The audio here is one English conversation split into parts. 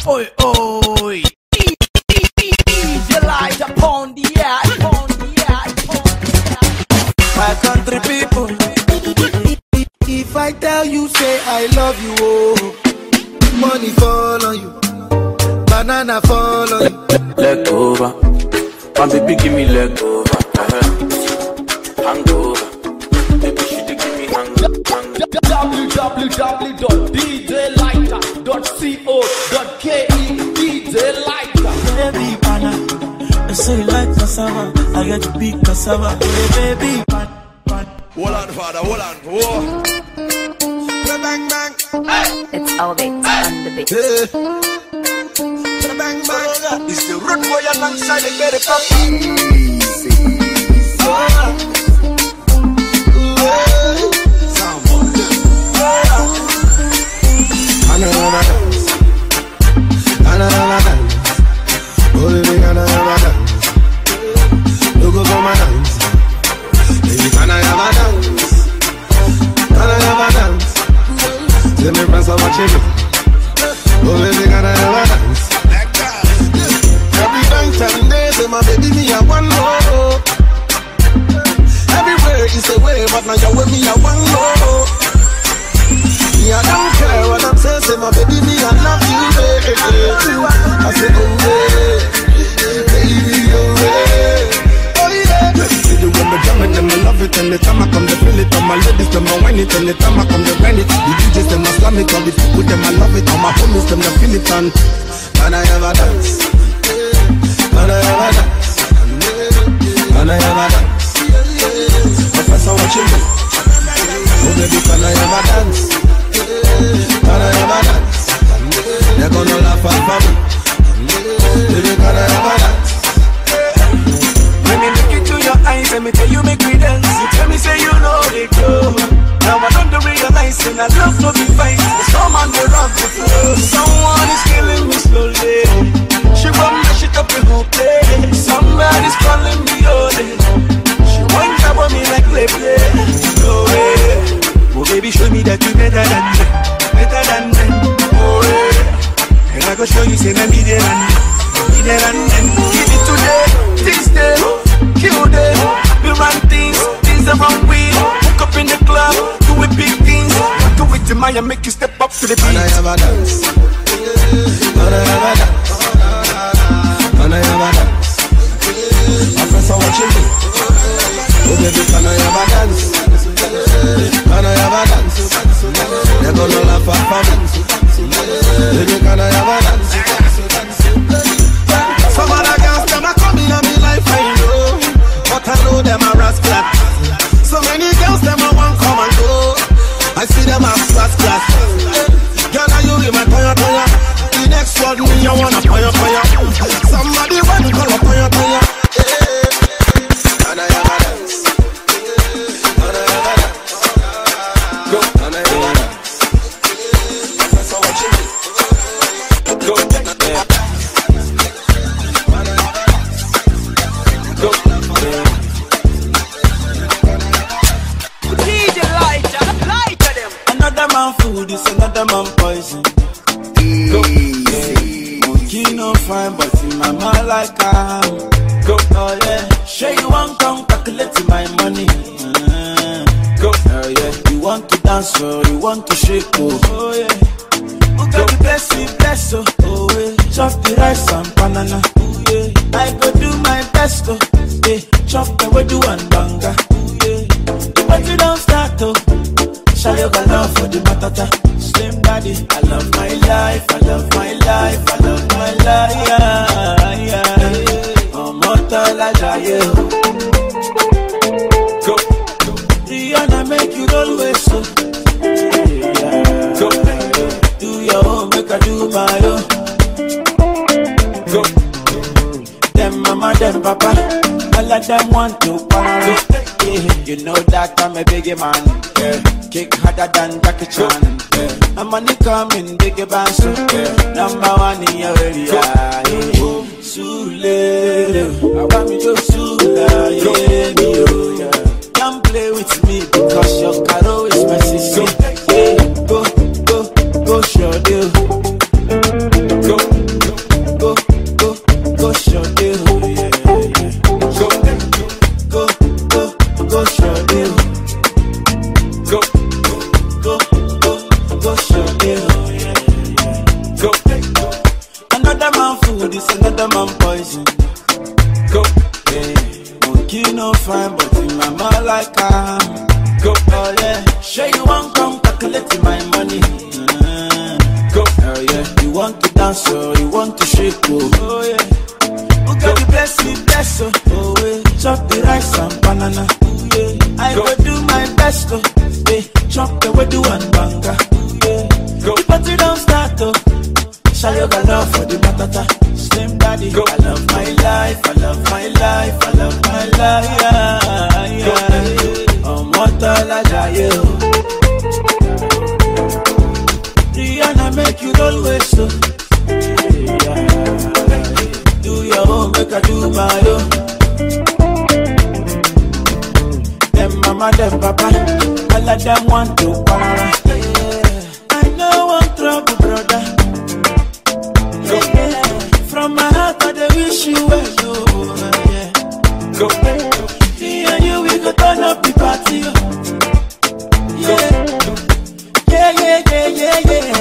Oi, oi. DJ light upon the air, upon the air, upon the air. My country people, if I tell you, say I love you, oh, money fall on you, banana fall on you. Leg over, my baby give me leg over, hangover, baby she dey give me hangover. www.djlighter.co.ke DJ Lighter. Baby pana, I say you like cassava, I get to big cassava. Hey, baby pan. Hold on, father, hold on. Whoa. Bang, bang. It's Elevate on the beat. Bang, bang. It's the root boy alongside the better papa. Another dance. Oh, baby, another dance. Look over my dance. Baby, can I have a dance? Can I have a dance? Tell me friends how much you do. Oh, baby, can I have a dance? Every night and day, say my baby, me a one more. Everywhere is a way, but now you're with me a one more. Me I don't care what I'm saying, say my baby, me I love you, baby. I say, oh yeah, baby, oh yeah, oh yeah. See the way me jamming, them I love it, and the time I come to feel it. All my ladies, them I whine it, and the time I come to grind it. The DJs, them I slam it, all the people, them I love it. All my homies, them I feel it, and can I ever dance? Can I ever dance? Can I ever dance? Professor, what you do? Oh baby, can I ever dance? Can I ever dance? They're gonna laugh at me. Baby, can I ever dance? When me look into your eyes, let me tell you make me dance. You tell me say you know they go. Now I don't realize and I love to be fine. Some on the rock the floor. Someone is killing me slowly. She won't mash it up the whole place. Somebody's calling me holy. She won't grab on me like play. No way. Oh baby, show me that you better than them, better than them. Oh yeah, and I go show you say me there and them. Give it today, this day, kill them. We run things around we. Hook up in the club, do it big things. Do it to Maya, make you step up to the beat. Can I have a dance? Can I have a dance? Can I have a dance? My friends are watching me. Oh baby, can I have a dance? Can I have a dance? They're gonna laugh at me. Baby, can I have a dance? Some other girls, them a come in on me life, I know. But I know them a rascal. So many girls, them a want come and go. I see them as fast class. Girl, are you in my fire? The next one, me, I wanna fire. Somebody want to call a fire. Can I have a dance? Can I have a dance? Go. Can I have a dance? That's how I chill. Go. Can I have a dance? Go. DJ lighter them. Another man food is another man poison. Go. Monkey no fine, but in my mind like I am. Go. Oh yeah. Sure you want come calculate my money. Go. Oh yeah. You want to dance or you want to shake? Oh yeah. Who got the best, oh yeah. Chop the rice and banana. Oh yeah. I go do my best, oh yeah. Chop the way do and banga. Oh yeah. But you don't start, oh. Shall you got love for the matata? Slim daddy, I love my life, I love my life, I love my life, yeah. Oh, mortal, I die, go. Rihanna make you always so. Yeah. Go. Do your own, make I do my own. Go. Them mama, them papa, all of them want to party. Yeah. You know that I'm a biggie man, yeah. Kick harder than Jackie Chan, yeah. I'm money coming, biggie band, so yeah. Number one in your area, yeah. Sule, I want me to Sula, yeah. Come play with me because your caro is my sister, yeah. Go, show deal. Go. calculating my money. Go. Oh yeah. You want to dance or you want to shake? Oh yeah. Who got the blessing, bless oh yeah. Chop the rice and banana. Yeah. I go do my best oh. Yeah. Chop the wedu and banga. Yeah. Go. The party don't start oh. Show your love for the matata. Slim daddy. Go. I love my life. I love my life. I love my life. Yeah. Oh, mortal Ajayo. Rihanna make you always so. Yeah. Do your own, make I do my own. Them mama, them papa, all of them want to para. I know one trouble, brother. Yeah. From my heart, I wish you well. Yeah. Go. Me and you, we go turn up the party. Yeah. Yeah, yeah, yeah, yeah,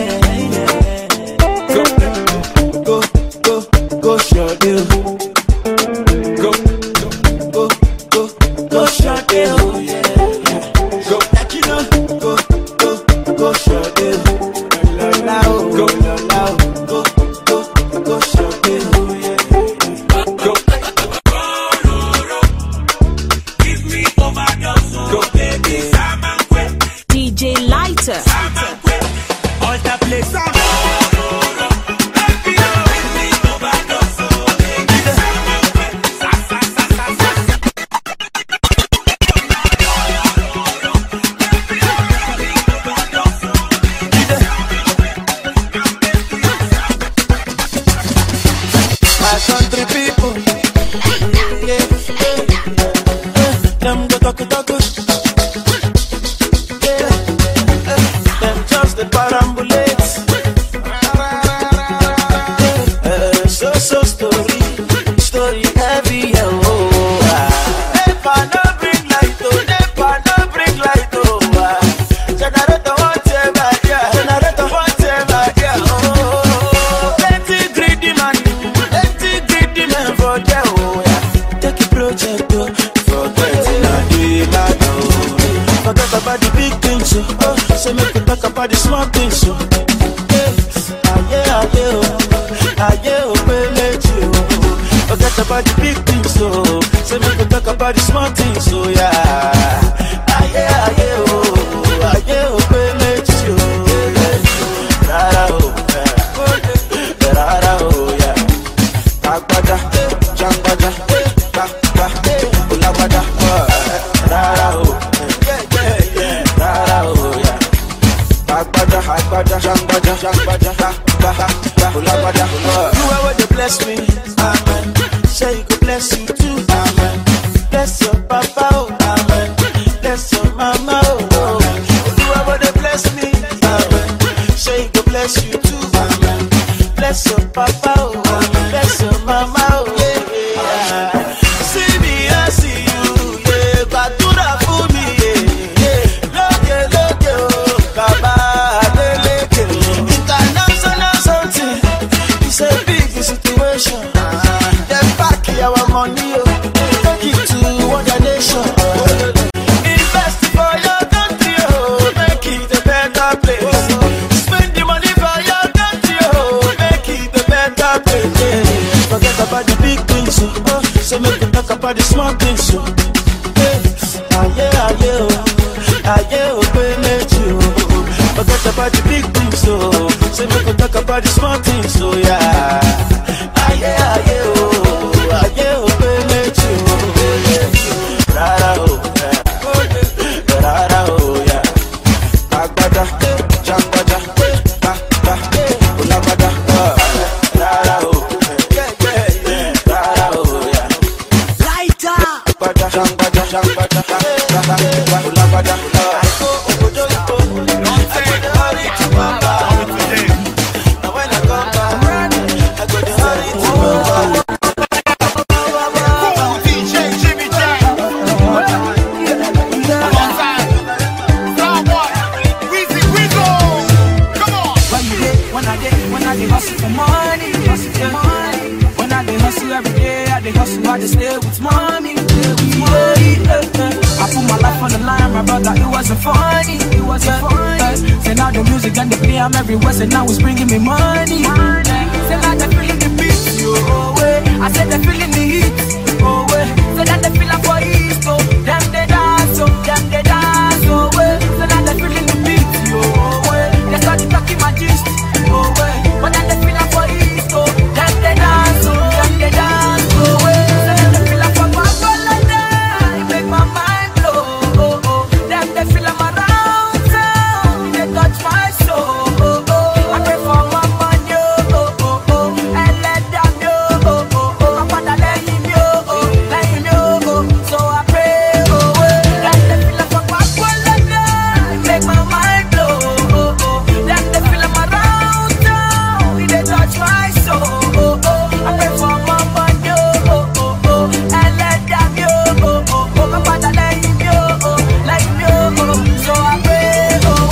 yeah. Go, go, go, sure do. Go, go, go, go, sure do. Yeah, go, like you know. Go, go, go, sure do. Lola, go, Lola, go, go, go, sure do. Yeah, go. Give me overdose, go, baby. DJ Lighter. All the place. My country people, yeah, them go talk. Them just the parambulates. So story heavy, oh. Never no bring light, oh. Never no bring light, oh. Generator whatever, yeah. Generator whatever, yeah. Oh, plenty greedy man for them, oh yeah. Take a project, oh. Forget it, not do it, not do it. Forget about the big things, so say make we talk about the small things, so forget about the big things, so say make we talk about the small things, so yeah. Rara, oh yeah. Agbada, jambada, ulabada, rara, oh yeah. Agbada, jambada, ulabada. You are what you bless me, amen. Say you could bless you too, amen. Bless your papa, oh amen. Bless your mama, oh. You are what you bless me, amen. Say you could bless you too, amen. Bless your papa, oh amen. Bless your mama, oh yeah. See me, I see you, yeah. Batura for me, yeah. Look, oh, Baba, leke. International something. It's a big situation. Them back our money, oh. Take it to other nation. Invest for your country, oh. Make it a better place. Spend the money for your country, oh. Make it a better place. Forget about the big things, oh. So make we talk about the small things, oh. Forget about the big things, oh. So make we talk about the small things, oh yeah. Rara, oh yeah. Agbada, jambada, ulabada, rara, oh yeah. Lighter. Agbada, jambada, ulabada, now when I come back, I go to hurry to DJ Jimmy Jack. When I hustle for money, when I hustle hustle every day, I dey hustle, I dey stay with money. I put my life on the line, my brother, it wasn't funny. It wasn't funny. Say now the music and the play, I'm everywhere, say now it's bringing me money. Say now they're feeling the beat, oh way. I said they're feeling the heat, oh way. Say that they feel for East, oh. Them they dance, oh, way. Say now they're feeling the beat, oh way. They start talking my gist, oh way. But then they feel for East, oh. Them they dance, oh, way. Say now they feel for Babalada, it make my mind blow, oh, oh. Them they feel I'm around town, they touch my soul, oh, oh. I pray for my money, oh, oh, oh. And let them know, oh, oh, oh. I'm gonna let him know, oh. So I pray, oh, oh. Them they feel for Babalada, it make my mind blow, oh, oh. Them they feel I'm around town, they touch my soul, oh, oh. I pray for my money, oh, oh, oh. And let them know, oh, oh, oh. I'm gonna let him know, oh. So I pray, oh,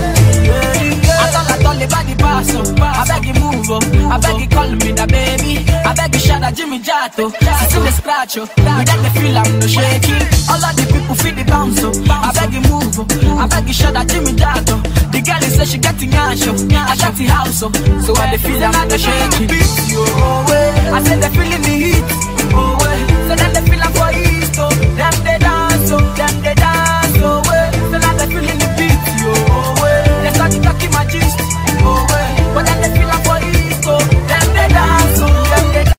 I told the body pass, oh. I beg you move, oh. I beg you call me the baby. I beg you shout at Jimmy Jato. I see the scratch, oh. Without the feel I'm no shaking. All of the people feel the bounce, oh. I beg you move, oh. I beg you shout at Jimmy Jato. The girl is say she getting ash, oh. I got the house, oh. So when they feel I'm no shaking, oh, I said they feeling the heat, oh, so then they feel I'm for East, oh. Them they dance, oh. Them they dance, oh, so now they feeling the beat, oh, they start talking my gist, oh, but then they feel I'm for East, oh. Them they dance, oh. Them they dance.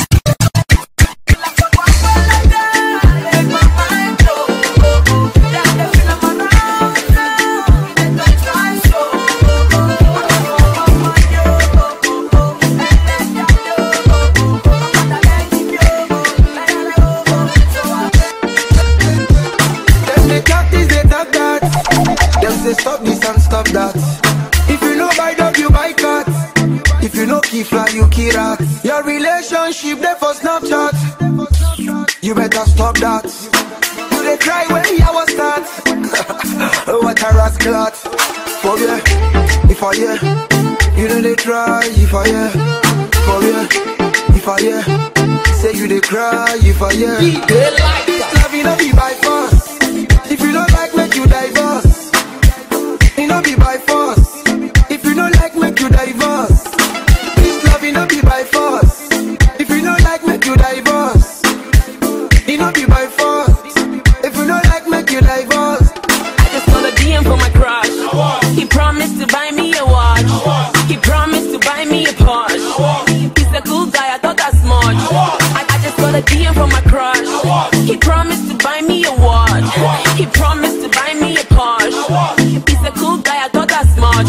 Say stop this and stop that. If you know buy dog, you buy cat. If you know key fly, you key rat. Your relationship there for Snapchat. You better stop that. Do they cry when I was start? What a rascal. For yeah, if I yeah, you know they cry. If I yeah, for yeah, if I yeah, say you they cry. If I yeah, this love you know be by force. If you don't like, make you divorce. It no be by force. If you don't like, make you divorce. This love it no be by force. If you don't like, make you divorce. It no be by force. If you don't like, make you divorce. I just got a DM for my crush. He promised to buy me a watch. He promised to buy me a Porsche. He's a cool guy, I thought that's much. I just got a DM for my crush. He promised to buy me a watch. He promised to buy me a Porsche. He's a cool guy, I thought that's much.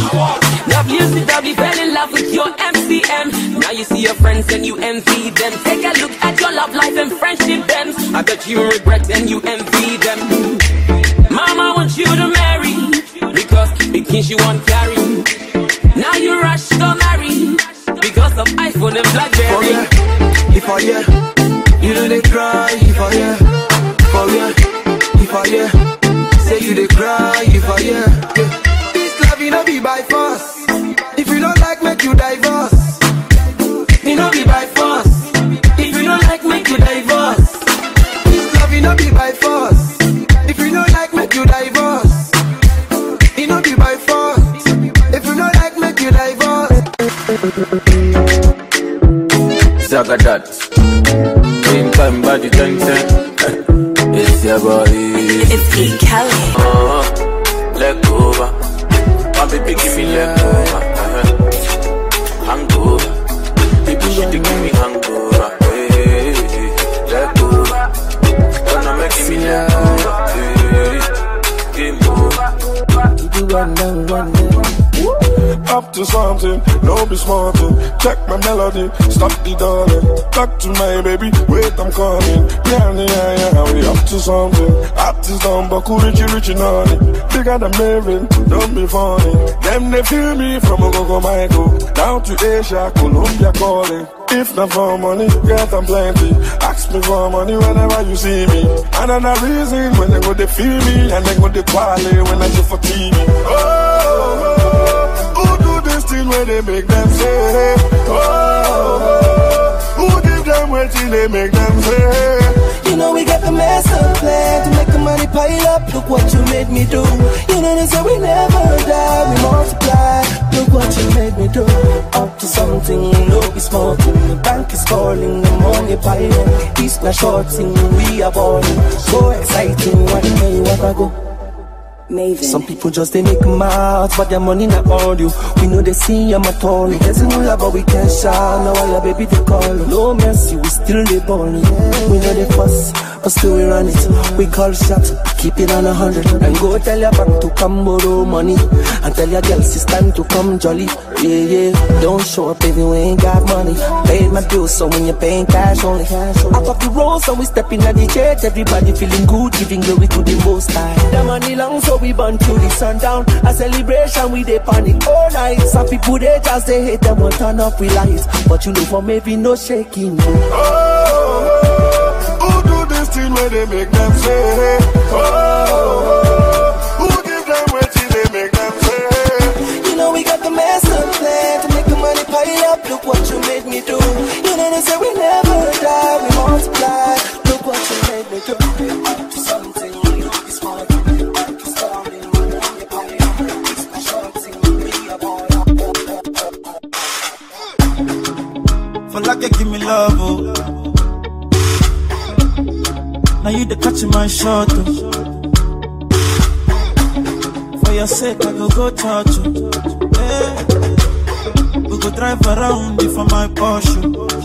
WCW fell in love with your MCM. Now you see your friends and you envy them. Take a look at your love life and friendship them. I bet you regret and you envy them. Mama wants you to marry because big king she won't carry. Now you rush to marry because of iPhone and BlackBerry. For yeah, if I yeah, you know they cry. If I yeah, for yeah, if I yeah, say you they cry. If I yeah, this love you know be by force. If you don't like, make you divorce. You know be by force. If you don't like, make you divorce. This love you know be by force. If you don't like, make you divorce. You know be by force. If you don't like, make you divorce. Zagadat, same time body junction. It's your body. It's E. Kelly. Let go over. My baby give me let go over. Hangover. Baby she give me hangover. Hey, let go over. Gonna make me let go over. Game over. Up to something, no be smarting. Check my melody, stop the darling. Talk to my baby, wait I'm coming. Yeah, we up to something. Artists don't buckle, rich on it. Bigger than Marin, don't be funny. Them they feel me from Ogogo Michael down to Asia, Colombia calling. If not for money, get them plenty. Ask me for money whenever you see me. Another reason when they go they feel me and they go they quality when I do for TV. Who do this thing where they make them say, who give them wait till they make them say. You know we got the master plan to make the money pile up. Look what you made me do. You know they say we never die, we multiply. Look what you made me do. Up to something, no be small thing. The bank is calling, the money piling. This not short thing, we are balling. So exciting, one day what I go. Maven. Some people just they make mad, but their money not on you. We know they see I'm at all. There's no love, but we can't shine. Now all your baby they call. No mercy, we still they born. We know they fuss, but still we run it. We call shots, keep it on 100. And go tell your bank to come borrow money. And tell your girls it's time to come jolly. Yeah, yeah, don't show up if you ain't got money. Pay my bills, so when you're paying cash only. Out of the road, so we stepping at the church. Everybody feeling good, giving glory to the most high. The money long, so we burn till the sundown. A celebration, we dey panic all night. Some people they just they hate them, won't turn up with lights. But you know for maybe no shaking. Who do this thing where they make them say? Who give them wait till they make them say? You know we got the master plan to make the money pile up. Look what you made me do. You know they say we never die, we multiply. Look what you made me do. Up to something, you know it's fun. For like you give me love, oh. Now you the catch my shot, oh. For your sake I go touch you, yeah. We go drive around you for my Porsche.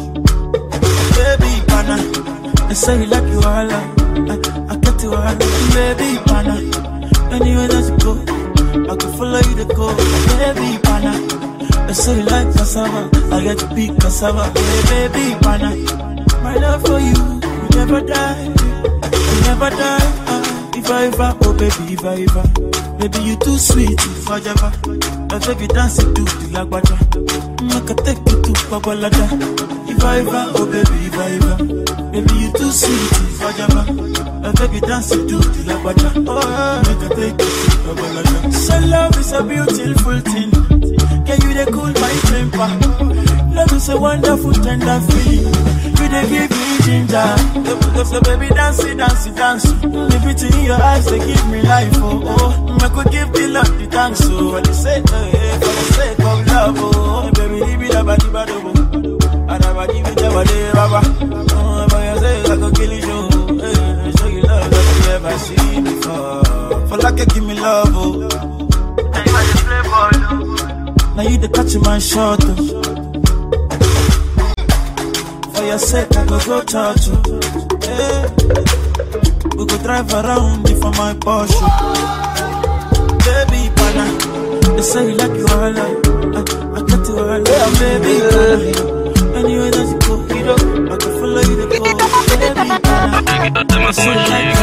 Baby pana, they say you like you all, I get you all. Baby pana, anywhere that you go, I can follow you to go. Baby pana, they say you like cassava, I get to pick cassava. Hey, baby, pana, my love for you, you never die, you never die. If I ever, oh baby, if I ever, baby you too sweet, if I ever, I take you dancing to the lagwaja, I can take you to Babalada. If I ever, oh baby, if I ever, baby you too sweet, if I ever, I take you dancing to the lagwaja, oh I can take you to Babalada. So love is a beautiful thing. Can you they cool my temper? Love is a wonderful tender feeling. You they give me ginger. So baby dance, dance, dance. Leave it in your eyes, they give me life. Oh, oh. I could give the love the thanks. So for the sake of love, oh. Baby, leave it about the bad. And I'm give it over there, Baba. Oh, for your sake, I could kill you. Show you love that you never seen before. For like you give me love, oh. And you are the playboy, now you the catch my shot, oh. For your sake I go touch you, yeah. We go drive around you for my Porsche. Baby pana, they say you like you all, I get you all, yeah. Baby pana, anywhere that you go, I can follow you to go. Baby pana, they say you like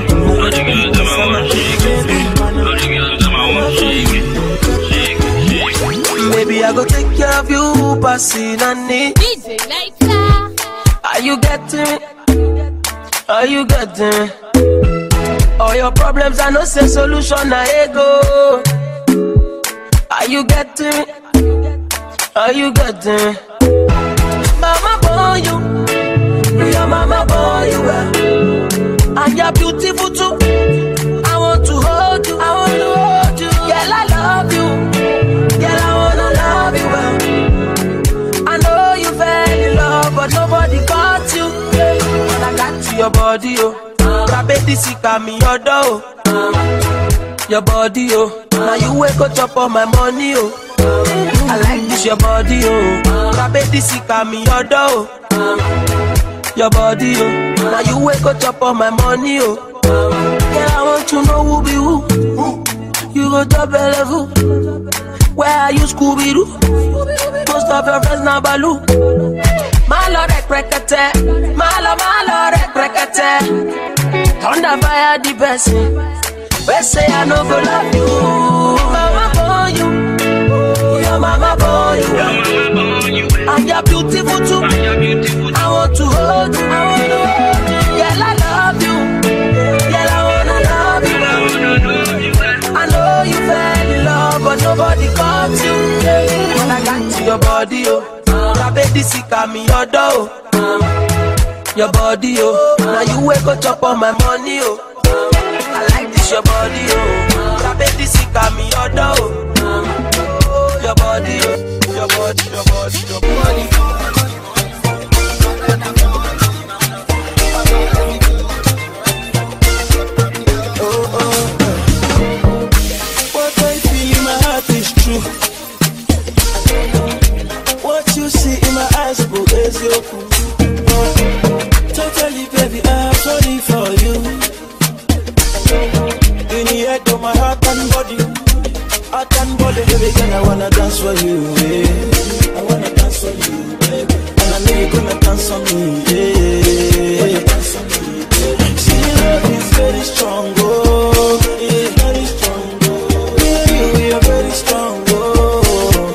Baby, I go take care of you, passing on it. DJ Later. Are you getting me? Are you getting me? All your problems are no say solution, I go. Are you getting me? Are you getting me? Mama boy, your mama boy, you are. And you're beautiful too. I want to hold you, I want to hold you. Girl, I love you. Girl, I wanna love you well. I know you fell in love, but nobody got you. When I got to your body, oh. Rabedi sika mi yodo, oh. Your body, oh. Now you wake up on my money, oh. I like this your body, oh. Rabedi sika mi yodo, oh. Your body, oh. Now you wake up on my money, oh. Girl, I want to know who be who. You go top level. Where are you, Scooby-Doo? Most of your friends now baloo. Malo rekrekete, malo rekrekete. Thunder fire the person. We say I no go love you. Mama boy you, your mama boy you. And you're beautiful too. I want to hold you, I want to hold you. Girl, I love you. Girl, I wanna love you. I know you fell in love, but nobody caught you. When I got to your body, oh. Rabedi sika mi yodo, oh. your body, oh. Now you wake up chop on my money, oh. I like this your body, oh. That baby sick at me, oh. Your body, oh. Your body, your body, your body. What I feel in my heart is true. What you see in my eyes, boo, is your proof. Totally, baby, I'm sorry for you. In the head of my heart and body, baby girl, I wanna dance for you, yeah. I wanna dance for you, baby. And I know you're gonna dance for me, yeah. See, love is very strong, oh, yeah, very strong, oh. Yeah, we are very strong, oh,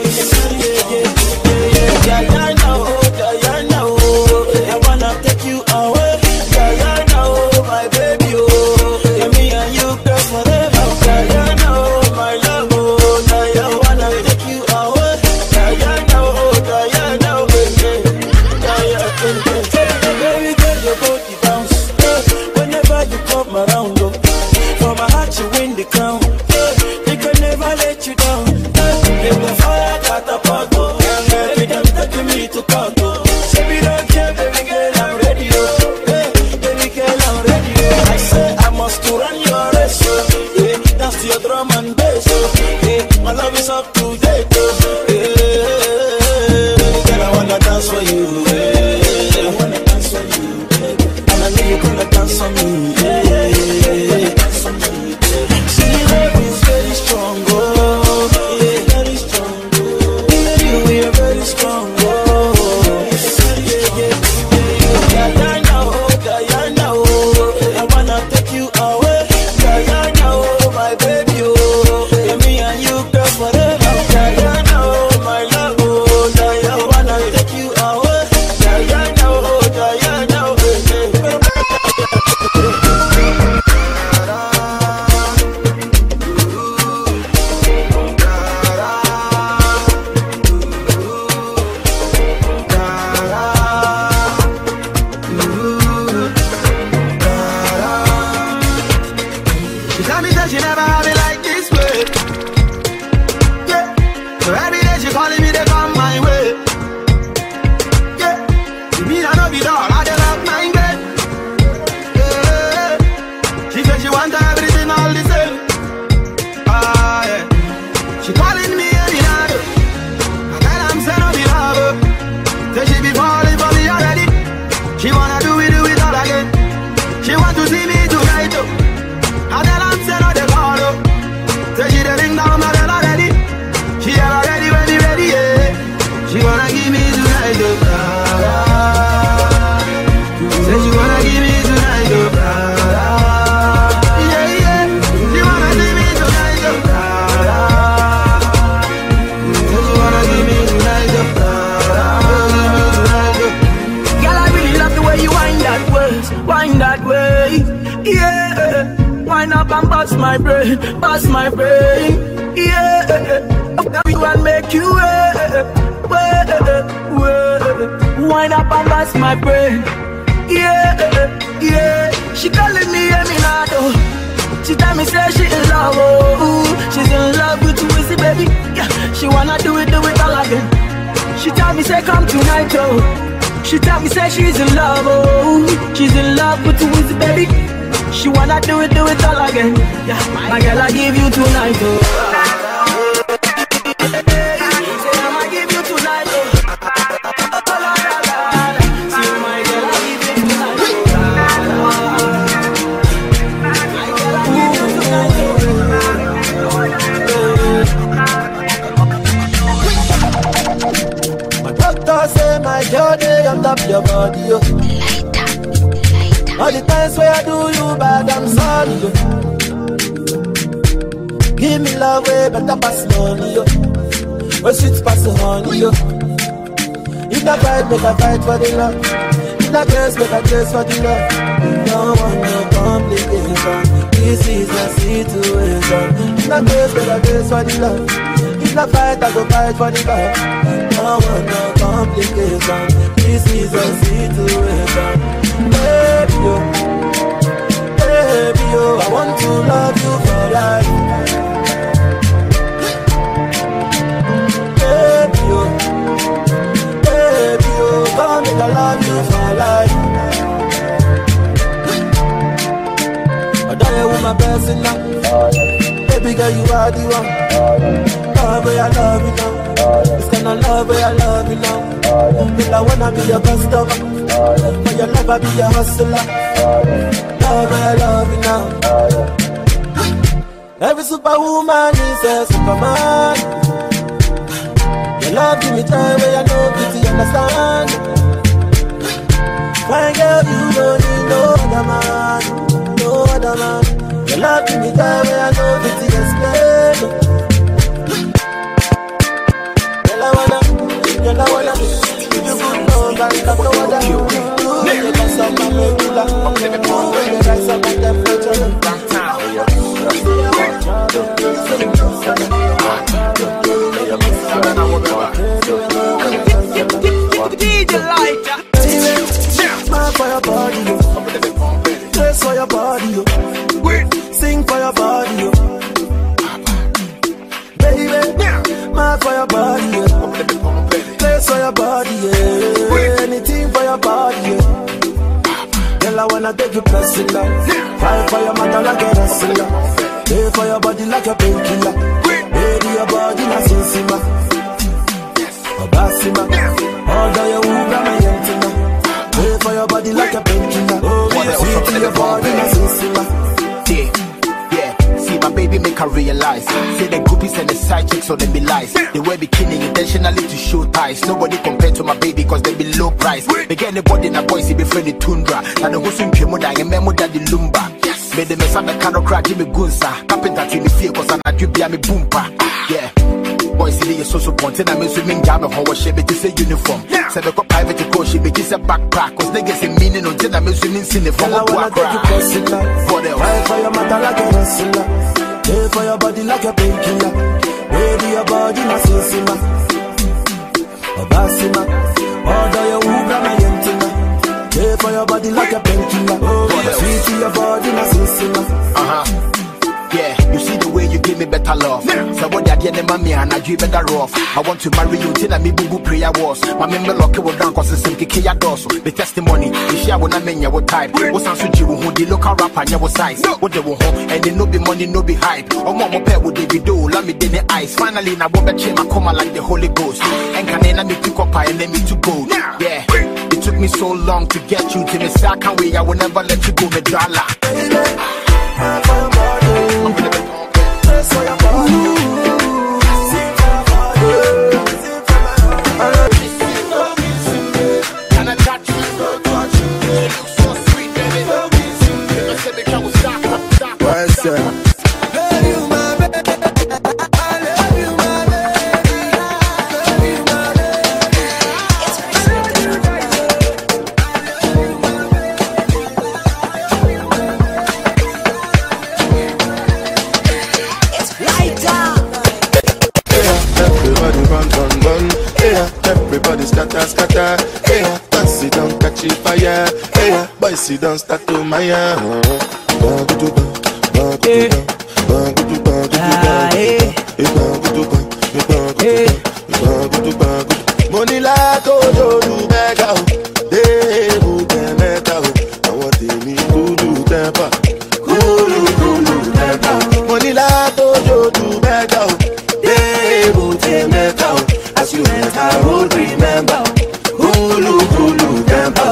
yeah, Diana, oh, Diana, oh. I wanna take you away, Diana, oh, my baby, oh. Yeah, me and you, girl, forever, Diana, oh, my love, oh, Diana, I wanna take you away, Diana, oh, Diana, oh, baby, Diana, baby, girl, your body bounce, whenever you come around, oh. For my heart, you win the crown, they can never let you down, if the fire catapult, oh, baby, them taking me to court, oh. Say we don't care, baby girl, I'm ready, oh. Baby girl, I'm ready, oh. I say I must to run your race, oh. Yeah, dance to your drum and bass, oh. Yeah, my love is up to date, oh. Yeah, baby girl, I wanna dance for you, yeah. I wanna dance for you, baby. And I know you're gonna dance for me, yeah. See, love is very strong, oh, yeah, very strong, oh. Yeah, we are very strong, oh, yeah. Diana, oh, Diana, oh, I wanna take you away, Diana, oh, my baby, oh, yeah, me and you, girl, forever, Diana, oh, my love, oh, Diana, I wanna take you away, Diana, oh, Diana, oh, baby. She tell me that she never have it like this way. Yeah. So every day she calling me to come my way. Yeah. To me I know be dog, I just love my girl. Yeah. She said she want everything all the same. Ah yeah. She calling me every night. I tell I'm saying no be love. Say she be falling for me already. She wanna do it all again. She want to see me tonight. I tell I'm saying no they call up. Say she the ring down my bell already. She already ready, yeah. She wanna give me tonight, say she wanna give me tonight, yeah, yeah. She wanna give me tonight, say she wanna give me tonight, girl, I really love the way you wind that way, yeah. Wind up and bust my brain, yeah. Now we want make you wind up and bust my brain, yeah, yeah. She calling me Eminado. She tell me say she in love, oh. She's in love with you, easy baby. Yeah, she wanna do it all again. She tell me say come tonight, oh. She tell me say she's in love, oh. She's in love with you, easy baby. She wanna do it all again. Yeah, my girl, I give you tonight, oh. Say I'ma give you tonight, oh. See my girl, I give you tonight, oh. My doctor say my girl, they on top your body, oh. All the times where I do you bad, I'm sorry, yo. Give me love way better pass money, yo. When sweet pass the honey, yo. If I fight, make I fight for the love. If I curse, make I curse for the love. No one, no complication. This is the situation. If I curse, make I curse for the love. If I fight, I go fight for the love. No one, no complication. This is the situation. Girl, I wanna be your customer. For your love, I be your hustler. Love, I love you now. Every superwoman is a superman. Your love give me joy where I know pity, understand. Fine girl, you don't need no other man, no other man. Your love give me joy where I know pity, explain. Girl, I wanna give you good love and stop no other. You got some regular, you got some temperature. DJ Lighter. Smile for your body, yo. Dress for your body, yo. Sing for your body, yo. Baby, smile for your body, yo. Dress for your body, yeah. Anything for your body, yo. Girl, I wanna take you personal. Fight for your mother like a wrestler. Pay for your body like a painkiller. Baby, your body na sinsima. Obasima. Order your Uber, my yentina. Pay for your body like a painkiller. Sweet to your body na sinsima. Yeah, see my baby make her realize. Say the groupies and the side chicks so they be lies. They wear bikini intentionally to show ties. Nobody compared to my baby cause they be low price. They get anybody in a boy see be friendly tundra. Now the whole swim moda and memo daddy lumba. Made the mess up the cano crack Jimmy Gunsa. Carpenter to me fear cause I do be a me boompa. Yeah. Boys see the so ponting I'm swimming jam of how she be just a uniform. Say the private to coach she be just a backpack. Cause niggas in meaning until I'm swimming in the form of a crack. What else? Fight for your mother like a wrestler. Pay for your body like a painkiller. Baby, your body na sinsima. Obasima. Order your Uber, my yentina. Pay for your body like a painkiller. Sweet to your body na sinsima. Yeah, you see the way you give me better love. So what I did, mommy, and I do better off. I want to marry you till I me boo prayer was. My member lock will down cause it's simply key doors. The testimony, the share when I mean your type. What's answer you who the local rap and your size? What they will home and then no be money, no be hype. Or mama pair with the video, let me in the ice. Finally, now what change my coma like the Holy Ghost. And can then me pick up and let me to go. Yeah, it took me so long to get you to me. So I can't wait, I will never let you go, me dollar. So your body, and I touch you, you look so sweet, baby. I said the car was stop. what's that? Everybody scatter, hey, fancy don't catch it fire, hey, boys see don't start to Maya. Money like Ojo do mega, hey, who can meta? I want to me kulu temper, kulu temper. Money like Ojo do mega, hey, who can meta? As you enter, I would remember. Hulu temper.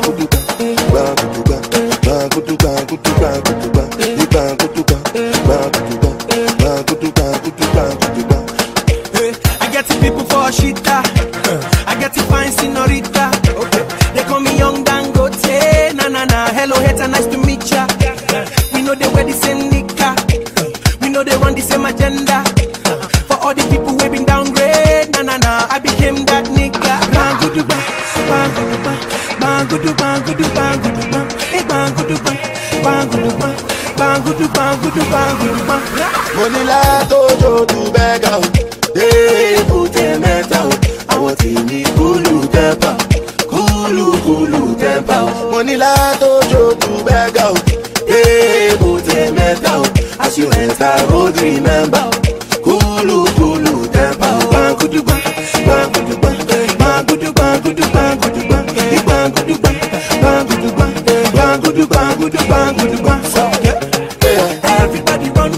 I get the people for shita. I get the fine senorita. Okay. They call me Young Dangote. Na na na. Hello, hater, nice to meet ya. We know they wear the same nika. We know they run the same agenda. For all the people who been downgrade. Na na na. I became that nigga. Bang gudu bang, bang gudu bang, bang gudu bang gudu bang gudu bang. Hey bang gudu bang, bang gudu bang, bang gudu bang gudu bang gudu bang. Money like Ojo do beg out. Hey, put a metal. I want to need kulu temper. Kulu temper. Money like Ojo do beg out. Hey, put a metal. As you enter, would remember. Kulu temper. Bang gudu bang, bang gudu bang, bang gudu bang gudu bang gudu bang. Hey, bang gudu bang, bang gudu bang, bang gudu bang gudu bang gudu bang. Everybody run.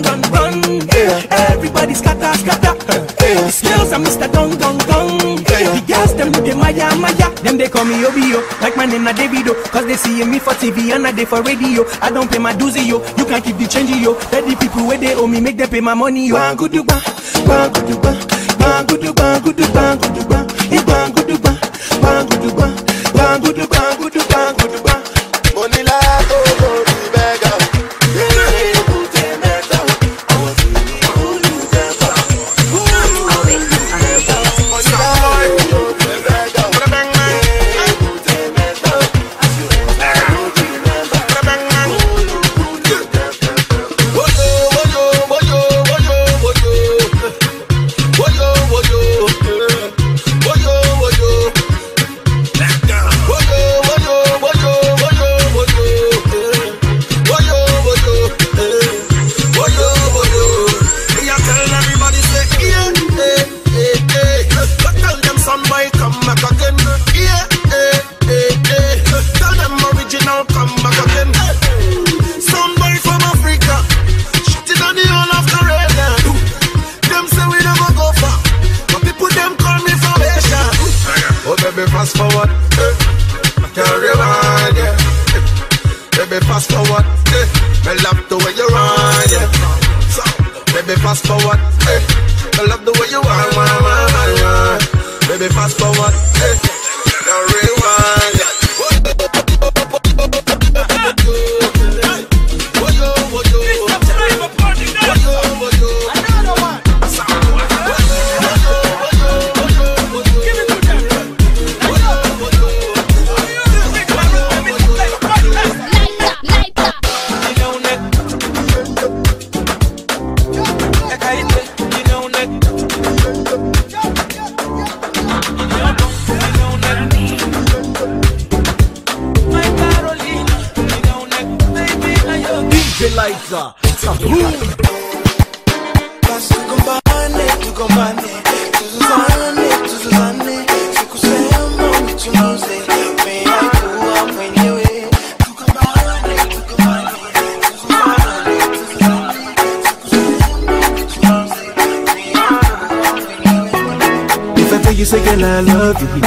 Everybody scatter. The skills are Mr. Dong. The girls them do the Maya. Maya, them they call me Obio. Like my name na Davido, cause they see me for TV and I they for radio. I don't pay my dues, yo. You can't keep the change, yo. Let the people where they owe me make them pay my money, yo. Bang good bang, bang good bang, bang good bang, good bang, good bang, bang good bang, bang good bang, bang good bang, good bang, good bang. Money like oh, the beggar. Fast forward, can't rewind, yeah. Baby, fast forward, I love the way you run, yeah. So, baby, fast forward, I love the way you run, baby, fast forward, can't rewind, yeah. You say, girl, I love you,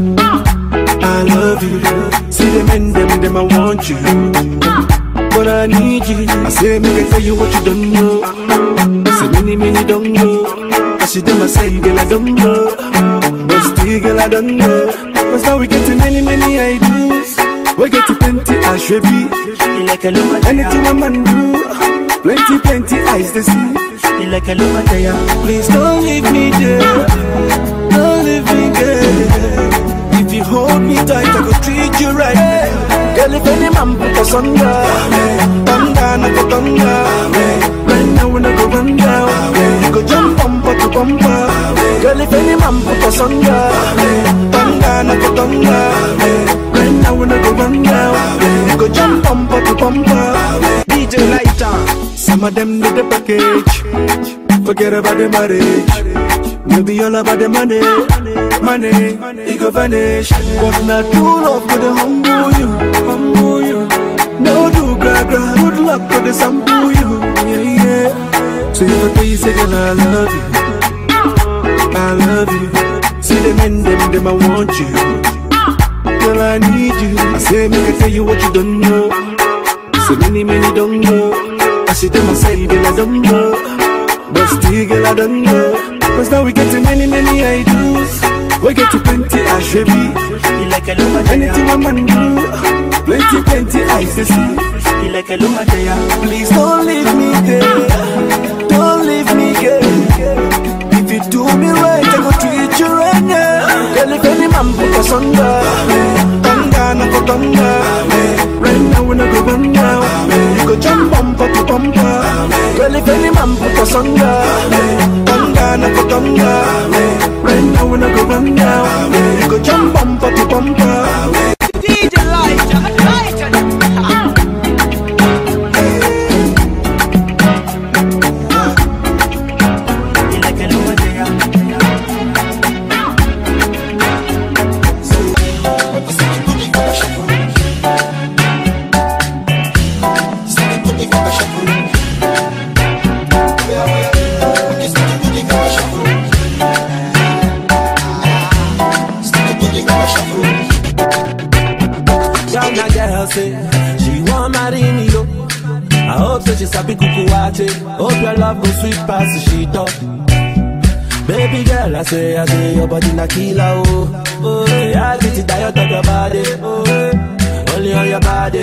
I love you. See them and them, I want you, but I need you. I say, make I tell you what you don't know. Say, many don't know. I see them, I say, girl, I don't know. But still, girl, I don't know. Cause now we get to many ideas. We get to plenty, I should be like a look. Anything a man do, plenty eyes to see. Like a look. Please don't leave me there. Don't leave me, girl. If you hold me tight, I go treat you right. Girl, if any man put us under, thunder, not go thunder. Right now when I go run down, you go jump bumper to bumper. Girl, if any man put us under, thunder, not go thunder. Right now when I go run down, you go jump bumper to bumper. DJ Lighter, some of them need the package. Forget about the marriage. Maybe all about the money, it go vanish. But not true love for the humble you. No do gra, good luck for the sample you. Yeah. So if I tell you, say, girl, I love you. See them and them, I want you. Girl, I need you. I say, make I tell you what you don't know. So many don't know. I see them, I say, girl, I don't know. But still, girl, I don't know. Cause now we get to many ideas. We get to plenty, I should be like a anything a man do, plenty eyes to see. Like a please don't leave me there. Don't leave me, girl. If you do me right, I go treat you right now. Girl, if any man put us under, thunder, not go thunder. Right now when I go run down, you go jump bumper to bumper. Girl, if any man put us under, thunder, not go thunder. Right now when I go run down, you go jump bumper to bumper. DJ Lighter. Shuffle. girl say she want marry me, yo. I hope that she sabi kukuwache. Hope your love go sweet past the sheet up. Baby girl, I say your body na killer, oh. Oh, yeah, I get it diet of your body, oh, only on your body.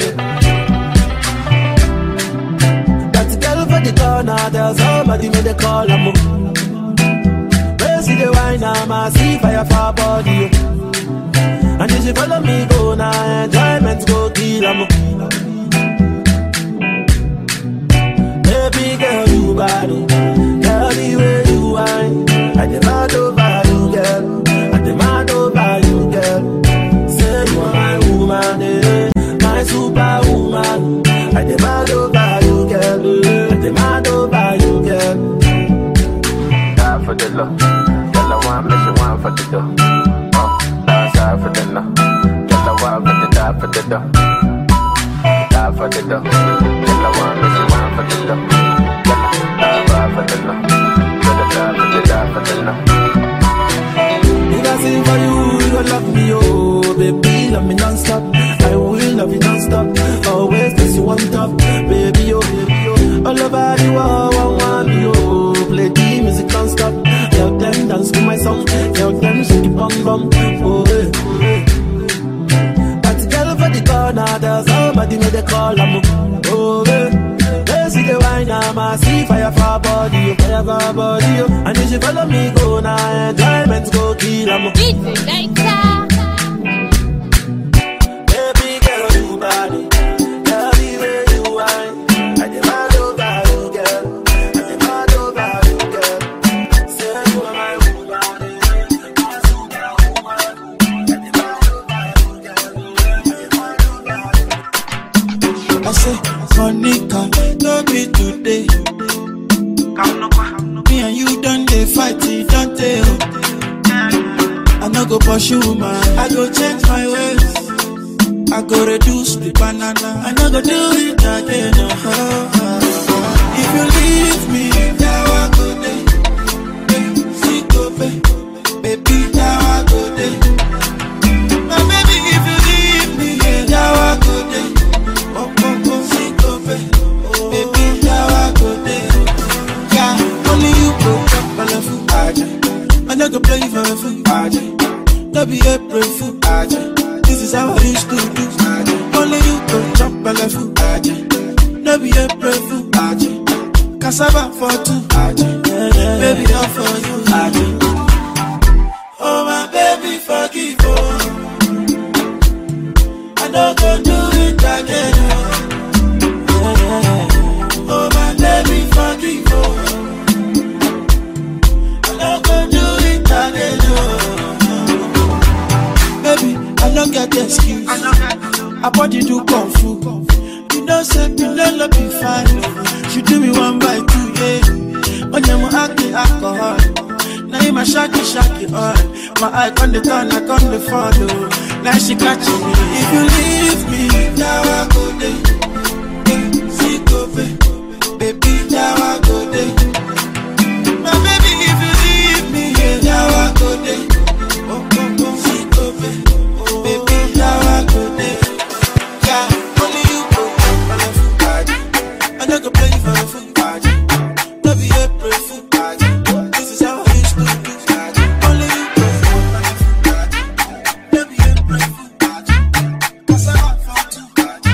That girl for the corner, there's somebody made a call, I'm see the wine, I see fire for her body, oh. And if you follow me, go now, enjoyment go kill, I'm baby girl, you bad, oh. Girl, the way you whine, I demand over you, girl. I demand over you, girl. Say you are my woman, eh? My superwoman. I demand over you, girl. I demand over you, girl. Die for the love, girl. I want me, she want for the dough. Oh, die for the love, girl. I want for the die for the dough. Die for the dough, girl. I want me, she want for the dough. Die for the love. If I sing for you, you gon' love me, oh. Baby, love me non-stop. I will love you non-stop. Always place you on top. Baby, oh, baby, oh. All over the world, I want you, oh. Play the music non-stop. Tell them dance to my song. Tell them shake it bum bum. Oh, hey, oh, hey. That girl for the corner, there's somebody made a call, I'm oh, hey. See the wine, I see fire for her body, fire for her body, and if she follow me, go now, enjoyment go kill, I'm baby girl, you body, girl, the way you whine, I demand over you, girl, I demand over you, girl, say you are my woman, my superwoman, I demand over you, girl, I demand over you. I say, Monica, no be today. Me and you done dey fight, don't tell. I no go pursue man, I go change my ways. I go reduce the banana, I no go do it again. If you leave me, now I go there. See go baby, now I go there. My baby, if you leave me, now I go there. Baby, now I go there. Yeah, only you go up on a fool, Aja. I never play for a fool, Aja. Don't be April fool, Aja. This is how I used to do, Aja. Only you go jump on a fool, Aja. Don't be April fool, Aja. Cassava for two, Aja. Baby, all for you, Aja. Oh my baby, forgive me. I don't go do it again. Oh my baby, forgive me. I'm not gonna do it again. Baby, I don't get the excuse. I bought you do kung fu. You know, say you don't love me fine. She do me 1 by 2, yeah. When you're acting alcohol, now you my shaky on. My eye on the turn, I on the follow. Now she catching me. If you leave me, now I go there. Baby, now I go there. My baby, if you leave me, now I go there. See, go baby, now I go there. Yeah, only you go for a fool party. I don't go play for a fool party. Don't be April fool party. This is how I used to do party. Only you go for a fool party. Don't be April fool party. 'Cause I want for two party.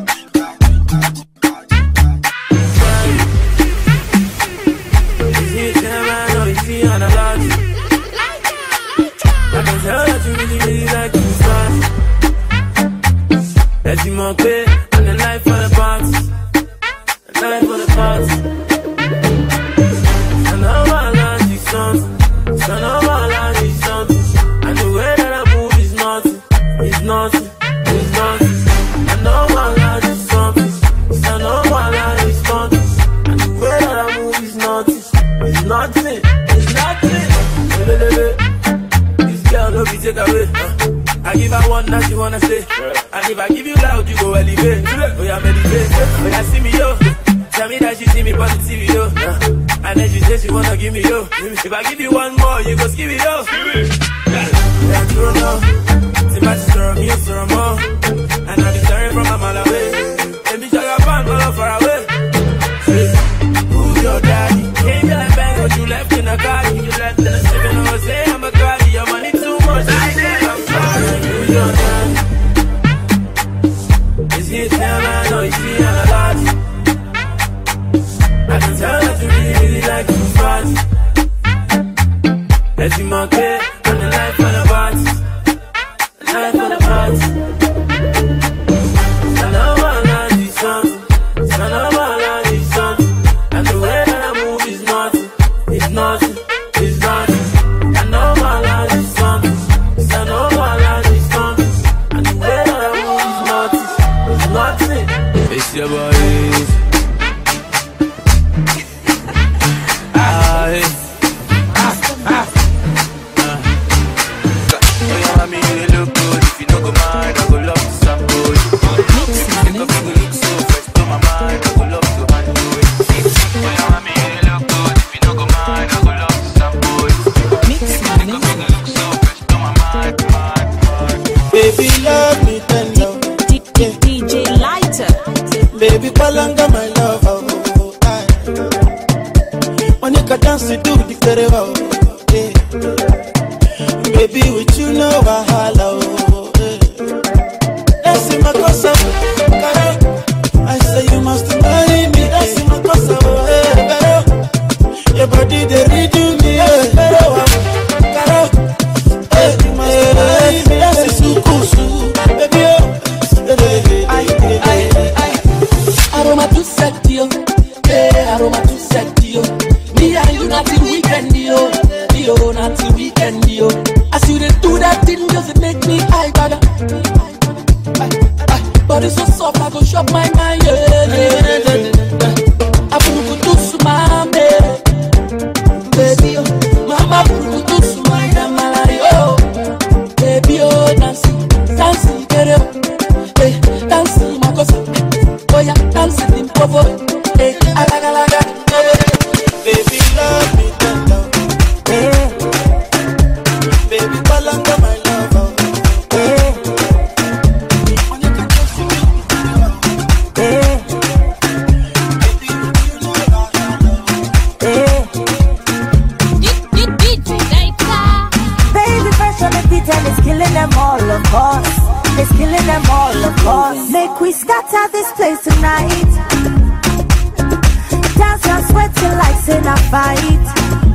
As you mock it, and the life for the party, the life for the party. So now I learn these songs, so now I learn these songs. And the way that I move is nothing, it's nothing, it's nothing. I know I learn these songs, so now I learn these songs. And the way that I move is nothing, it's nothing, it's nothing. This girl no be take away. I give her one that she wanna say. And if I give you loud, you go elevate. Oh yeah, meditate. Oh yeah, see me yo. Tell me that she see me positive yo. And then she say she wanna give me yo. If I give you one more, you go give me yo. Yeah, true no. See my sister, me so more. And I'm sorry from my time for the party. Stand up all on this song. Stand up all on this song. And the way that I move is nothing. It's nothing. It's nothing. Stand up all on this song. Stand up all on this song. And the way that I move is nothing. It's nothing. It's your boy. Baby, love me tender. DJ Lighter. Baby, palanga my love. Oh, aye. When you can dance, you do the kerewa. Yeah. Baby, with you know I holla. That's in my cosa. I say you must marry me. That's in my cosa. Your body they redo me. Aroma too sexy, yeah, aroma too sexy, me and you not till weekend, yo, not till weekend, yo. As you do that thing, does it make me high, brother? Body so soft, I go shop my mind, yeah. I put to sumame, baby, mama put to sumame, oh, baby, oh, dancing, get up, hey, dancing, my cosa. Oh yeah, dancing in povo, hey, alaga, baby love me tender, baby palanga my lover, baby fresh on the beat and it's killing them all of us. It's killing them all of us. Make we scatter this place tonight. Dance and sweat till like in a fight.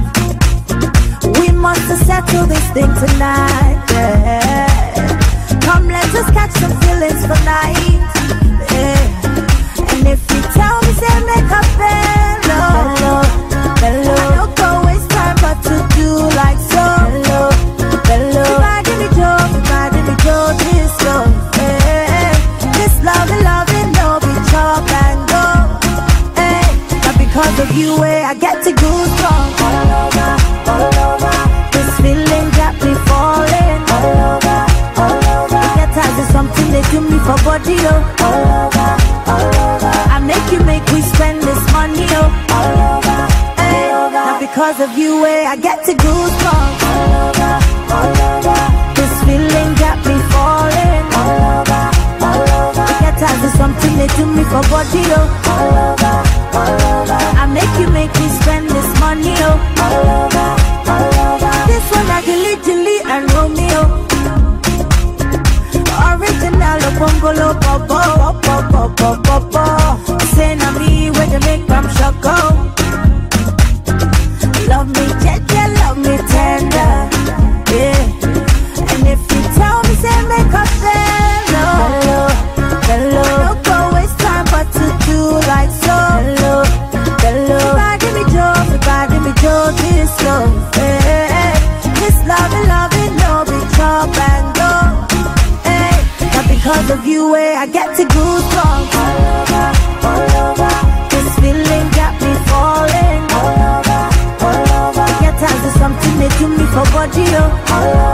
We must settle this thing tonight, yeah. Come let us catch some feelings for night, yeah. And if you tell me say make a bello, I don't go waste time but to do like so. Bello, give me joy, this love, hey. This love, no be chop and go, hey. But because of you, I get to goosebumps all over. This feeling got me falling all over. Get tired of something they do me for body, oh. All over. I make we spend this money, oh. All over. Hey. Now because of you, I get to goosebumps all over. This feeling got me falling all over. Get tired of something they do me for body, oh. All over. I make me spend this money, oh. All over. This one I can Dilly and Romeo. Original Bongolo Bobo. Say na me where they make them shock, oh. Love me jeje, love me tender, yeah. And if you tell me say make us bello, don't go waste time but to do like so. Bello, give me joy, this love, hey. This love, no be chop and go, hey. But because of you, I get to goosebumps all over. This feeling got me falling all over. Get tired of something they do me for body, oh.